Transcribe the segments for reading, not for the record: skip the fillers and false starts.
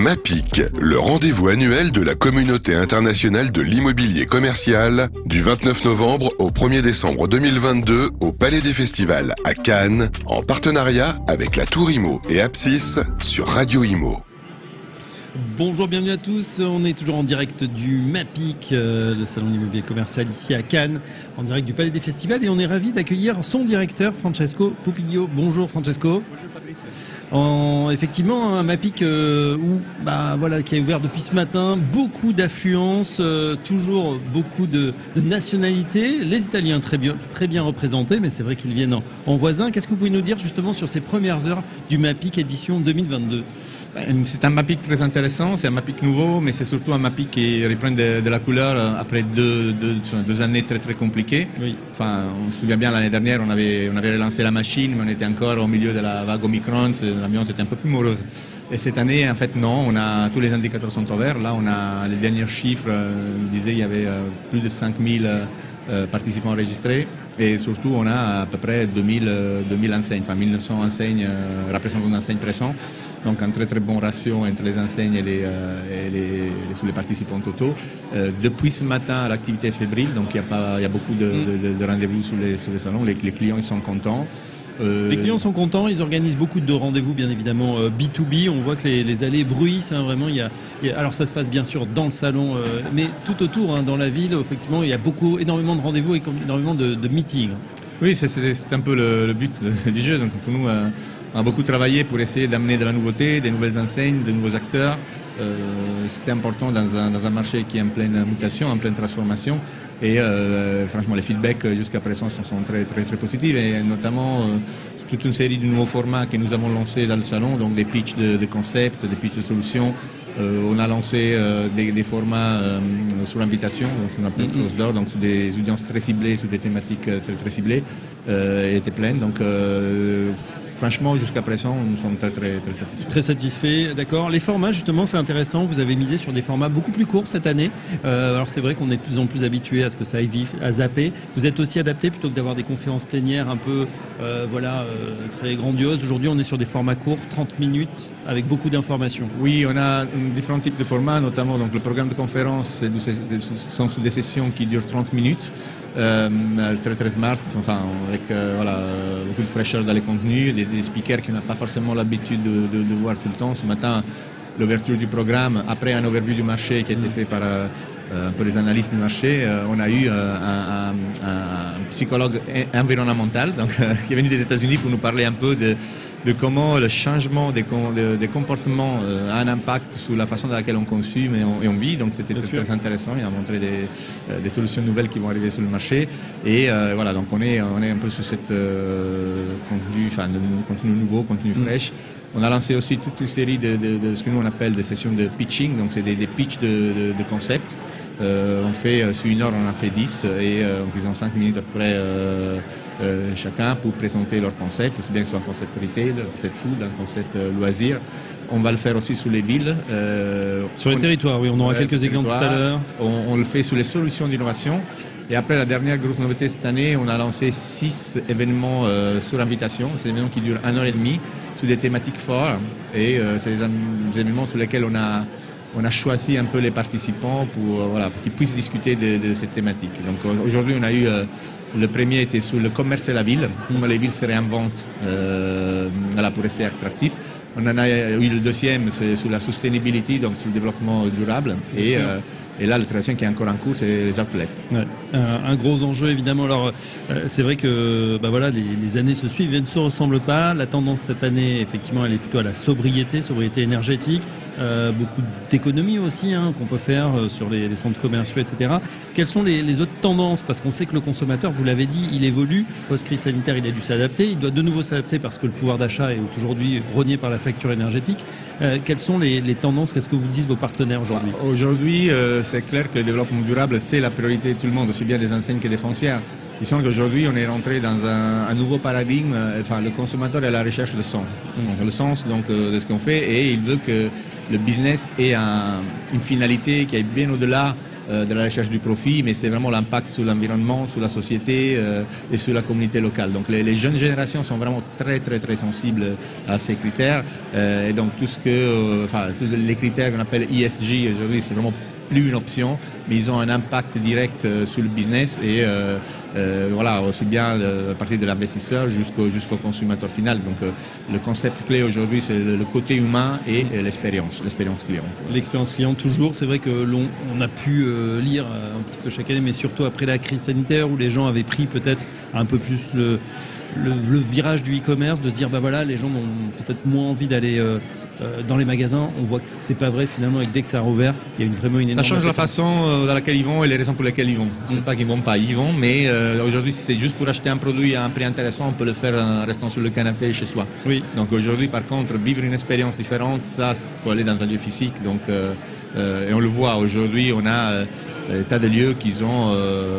MAPIC, le rendez-vous annuel de la Communauté internationale de l'immobilier commercial, du 29 novembre au 1er décembre 2022 au Palais des Festivals à Cannes, en partenariat avec la Tour Imo et Apsis sur Radio Imo. Bonjour, bienvenue à tous. On est toujours en direct du MAPIC, le salon de l'immobilier commercial ici à Cannes, en direct du Palais des Festivals, et on est ravi d'accueillir son directeur, Francesco Pupillo. Bonjour Francesco. Bonjour Fabrice. Effectivement, un MAPIC qui a ouvert depuis ce matin, beaucoup d'affluence, toujours beaucoup de nationalités. Les Italiens très bien représentés, mais c'est vrai qu'ils viennent en voisin. Qu'est-ce que vous pouvez nous dire justement sur ces premières heures du MAPIC édition 2022 ? C'est un MAPIC très intéressant, c'est un MAPIC nouveau, mais c'est surtout un MAPIC qui reprend de la couleur après deux années très très compliquées. Oui. Enfin, on se souvient bien, l'année dernière, on avait relancé la machine, mais on était encore au milieu de la vague Omicron, l'ambiance était un peu plus morose. Et cette année, en fait, non, tous les indicateurs sont au vert. Là, on a les derniers chiffres, disaient qu'il y avait plus de 5000 participants enregistrés. Et surtout, on a à peu près 2000 enseignes, enfin 1900 enseignes, représentants d'enseignes présents. Donc un très très bon ratio entre les enseignes et les participants totaux. Depuis ce matin, l'activité est fébrile, donc il y a beaucoup de rendez-vous sur les salons. Les clients ils sont contents. Les clients sont contents, ils organisent beaucoup de rendez-vous, bien évidemment B2B. On voit que les allées bruissent, hein, vraiment. Alors ça se passe bien sûr dans le salon, mais tout autour, hein, dans la ville, effectivement, il y a énormément de rendez-vous et énormément de meetings. Oui, c'est un peu le but du jeu. Donc pour nous, on a beaucoup travaillé pour essayer d'amener de la nouveauté, des nouvelles enseignes, de nouveaux acteurs. C'était important dans un marché qui est en pleine mutation, en pleine transformation. Et franchement, les feedbacks jusqu'à présent sont très, très, très positifs. Et notamment, toute une série de nouveaux formats que nous avons lancés dans le salon, donc des pitchs de concepts, des pitchs de solutions. On a lancé des formats sur invitation, ce qu'on appelle close door, donc sur des audiences très ciblées, sur des thématiques très, très ciblées. Elle était pleine. Donc, franchement, jusqu'à présent, nous sommes très, très, très satisfaits. Très satisfaits, d'accord. Les formats, justement, c'est intéressant. Vous avez misé sur des formats beaucoup plus courts cette année. Alors, c'est vrai qu'on est de plus en plus habitué à ce que ça aille vite, à zapper. Vous êtes aussi adapté plutôt que d'avoir des conférences plénières un peu, très grandioses. Aujourd'hui, on est sur des formats courts, 30 minutes, avec beaucoup d'informations. Oui, on a différents types de formats, notamment donc le programme de conférence, sont des sessions qui durent 30 minutes. Très très smart, enfin avec beaucoup de fraîcheur dans les contenus, des speakers qui n'ont pas forcément l'habitude de voir tout le temps. Ce matin, l'ouverture du programme, après un overview du marché qui a été fait par un peu les analystes du marché, on a eu un psychologue environnemental qui est venu des États-Unis pour nous parler un peu de comment le changement des comportements a un impact sur la façon dans laquelle on consomme et on vit. Donc c'était très intéressant. Il a montré des solutions nouvelles qui vont arriver sur le marché. Et donc on est un peu sur cette contenu nouveau, contenu fraîche. On a lancé aussi toute une série de ce que nous on appelle des sessions de pitching. Donc c'est des pitchs de concepts. On fait sur une heure, on en fait 10 et en faisant 5 minutes après chacun pour présenter leur concept, aussi bien que ce soit un concept retail, un concept food, un concept loisir. On va le faire aussi sur les villes. Sur les territoires, oui, on aura quelques exemples tout à l'heure. On le fait sur les solutions d'innovation. Et après, la dernière grosse nouveauté cette année, on a lancé 6 événements sur invitation. C'est des événements qui durent 1 heure et demie, sur des thématiques fortes. Et c'est des événements sur lesquels on a choisi un peu les participants pour qu'ils puissent discuter de cette thématique. Donc aujourd'hui, on a eu le premier était sur le commerce et la ville, comment les villes se réinventent pour rester attractifs. On en a eu le deuxième, c'est sur la sustainability, donc sur le développement durable. Et là, le troisième qui est encore en cours, c'est les outlets. Ouais. Un gros enjeu, évidemment. Alors, c'est vrai que les années se suivent et ne se ressemblent pas. La tendance cette année, effectivement, elle est plutôt à la sobriété énergétique. Beaucoup d'économies aussi qu'on peut faire sur les centres commerciaux, etc. Quelles sont les autres tendances ? Parce qu'on sait que le consommateur, vous l'avez dit, il évolue. Post-crise sanitaire, il a dû s'adapter. Il doit de nouveau s'adapter parce que le pouvoir d'achat est aujourd'hui rogné par la facture énergétique. Quelles sont les tendances ? Qu'est-ce que vous disent vos partenaires aujourd'hui ? Aujourd'hui, c'est clair que le développement durable, c'est la priorité de tout le monde, aussi bien des enseignes que des foncières. Ils sont qu'aujourd'hui, on est rentré dans un nouveau paradigme. Enfin, le consommateur est à la recherche de sens. Donc, le sens de ce qu'on fait, et il veut que le business ait une finalité qui aille bien au-delà de la recherche du profit, mais c'est vraiment l'impact sur l'environnement, sur la société et sur la communauté locale. Donc les jeunes générations sont vraiment très très très sensibles à ces critères et donc tous les critères qu'on appelle ESG aujourd'hui, c'est vraiment plus une option, mais ils ont un impact direct sur le business et voilà, aussi bien à partir de l'investisseur jusqu'au consommateur final. Donc le concept clé aujourd'hui, c'est le côté humain et l'expérience client. L'expérience client toujours, c'est vrai que on a pu lire un petit peu chaque année, mais surtout après la crise sanitaire où les gens avaient pris peut-être un peu plus le virage du e-commerce, de se dire bah voilà, les gens ont peut-être moins envie d'aller dans les magasins. On voit que c'est pas vrai finalement, et que dès que ça a rouvert, il y a vraiment une énorme... Ça change la façon dans laquelle ils vont et les raisons pour lesquelles ils vont. C'est pas qu'ils vont pas, ils vont, mais aujourd'hui si c'est juste pour acheter un produit à un prix intéressant, on peut le faire en restant sur le canapé chez soi. Oui. Donc aujourd'hui par contre, vivre une expérience différente, ça faut aller dans un lieu physique. Donc et on le voit aujourd'hui, on a des tas de lieux qui ont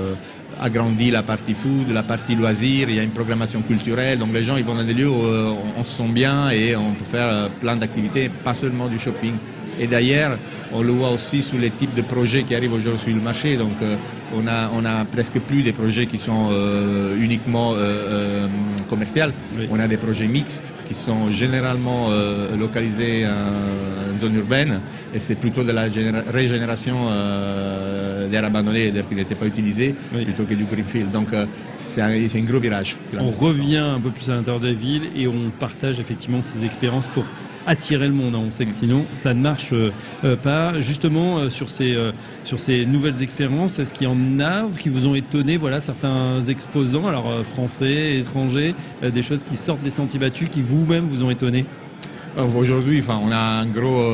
agrandi la partie food, la partie loisirs, il y a une programmation culturelle, donc les gens ils vont dans des lieux où on se sent bien et on peut faire plein d'activités, pas seulement du shopping. Et d'ailleurs, on le voit aussi sur les types de projets qui arrivent aujourd'hui sur le marché, donc on a presque plus des projets qui sont uniquement commerciaux, oui. On a des projets mixtes qui sont généralement localisés en zone urbaine et c'est plutôt de la régénération d'air abandonné, d'air qui n'était pas utilisé, oui. Plutôt que du greenfield. Donc c'est un gros virage. On revient un peu plus à l'intérieur des villes et on partage effectivement ces expériences pour attirer le monde. On sait que sinon ça ne marche pas. Justement sur ces nouvelles expériences, est-ce qu'il y en a qui vous ont étonné, voilà, certains exposants, alors français, étrangers, des choses qui sortent des sentiers battus, qui vous-même vous ont étonné? Aujourd'hui, on a un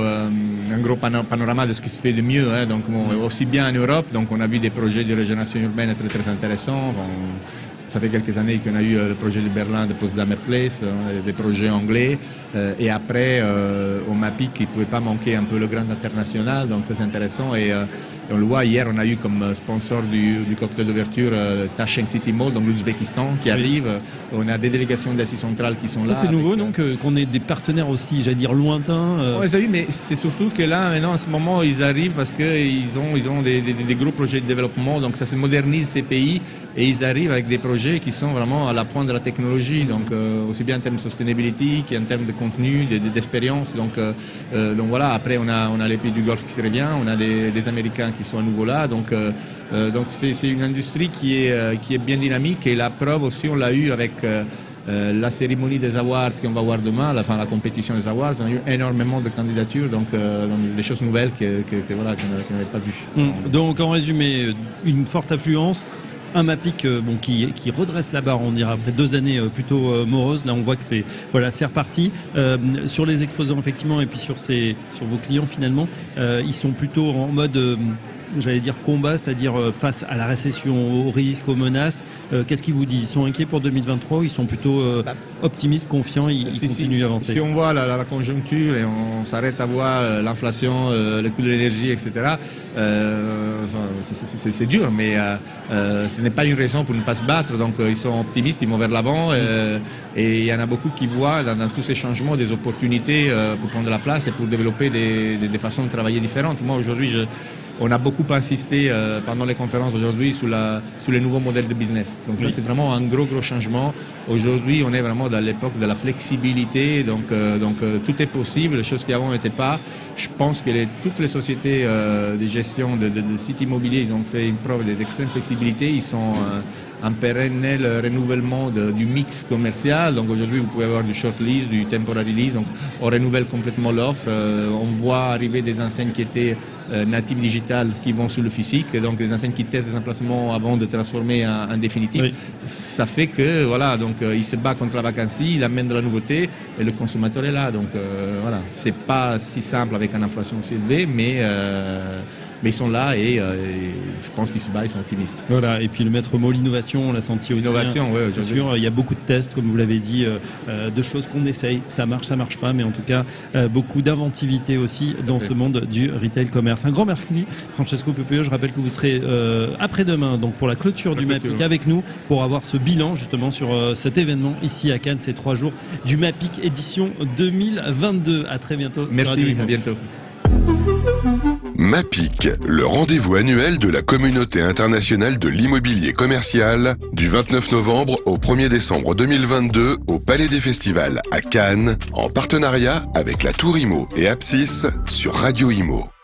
gros panorama de ce qui se fait de mieux, hein, donc aussi bien en Europe, donc on a vu des projets de régénération urbaine très très intéressants. Ça fait quelques années qu'on a eu le projet de Berlin de Potsdamer Place, des projets anglais, et après au MAPIC, il ne pouvait pas manquer un peu le Grand International, donc c'est intéressant. Et on le voit, hier on a eu comme sponsor du cocktail d'ouverture Tashkent City Mall, donc l'Ouzbékistan qui arrive. On a des délégations d'Asie centrale qui sont là. Ça c'est nouveau, donc qu'on ait des partenaires aussi, j'allais dire lointains. Oui, mais c'est surtout que là, maintenant, en ce moment, ils arrivent parce qu'ils ont des gros projets de développement, donc ça se modernise ces pays et ils arrivent avec des projets qui sont vraiment à la pointe de la technologie, donc aussi bien en termes de sustainability qu'en termes de contenu, d'expérience. Donc voilà, après on a les pays du Golfe qui se revient, on a des Américains qui sont à nouveau là, donc c'est une industrie qui est bien dynamique et la preuve aussi on l'a eu avec la cérémonie des awards qu'on va voir demain, la compétition des awards. On a eu énormément de candidatures, donc des choses nouvelles qu'on n'avait pas vues. Donc en résumé, une forte affluence. Un MAPIC qui redresse la barre, on dira, après 2 années plutôt moroses. Là, on voit que c'est reparti. Sur les exposants, effectivement, et puis sur vos clients, finalement, ils sont plutôt en mode... j'allais dire combat, c'est-à-dire face à la récession, aux risques, aux menaces. Qu'est-ce qu'ils vous disent? Ils sont inquiets pour 2023 ou ils sont plutôt optimistes, confiants, ils continuent d'avancer? Si on voit la conjoncture et on s'arrête à voir l'inflation, le coût de l'énergie, etc., c'est dur, mais ce n'est pas une raison pour ne pas se battre. Donc ils sont optimistes, ils vont vers l'avant et il y en a beaucoup qui voient dans tous ces changements des opportunités pour prendre la place et pour développer des façons de travailler différentes. Moi, aujourd'hui, on a beaucoup insisté pendant les conférences aujourd'hui sur les nouveaux modèles de business. Donc là, c'est vraiment un gros changement. Aujourd'hui, on est vraiment dans l'époque de la flexibilité. Donc tout est possible, les choses qui avant n'étaient pas. Je pense que toutes les sociétés de gestion de sites immobiliers, ils ont fait une preuve d'extrême flexibilité. Ils sont un pérennel renouvellement du mix commercial. Donc aujourd'hui, vous pouvez avoir du short lease, du temporary lease. Donc on renouvelle complètement l'offre. On voit arriver des enseignes qui étaient natives digitales qui vont sur le physique, et donc des enseignes qui testent des emplacements avant de transformer en définitif. Oui. Ça fait que voilà, donc il se bat contre la vacancy, il amène de la nouveauté et le consommateur est là. Donc voilà, c'est pas si simple avec une inflation aussi élevée, mais ils sont là et je pense qu'ils se battent, ils sont optimistes. Voilà, et puis le maître mot, l'innovation, on l'a senti aussi. L'innovation, oui, c'est sûr. Il y a beaucoup de tests, comme vous l'avez dit, de choses qu'on essaye. Ça marche pas, mais en tout cas, beaucoup d'inventivité aussi dans ce monde du retail commerce. Un grand merci, Francesco Pepeio. Je rappelle que vous serez après-demain, donc pour la clôture du MAPIC avec nous, pour avoir ce bilan justement sur cet événement ici à Cannes, ces 3 jours du MAPIC édition 2022. À très bientôt. Merci, à bientôt. MAPIC, le rendez-vous annuel de la Communauté internationale de l'immobilier commercial, du 29 novembre au 1er décembre 2022 au Palais des Festivals à Cannes, en partenariat avec la Tour Imo et Apsis sur Radio Imo.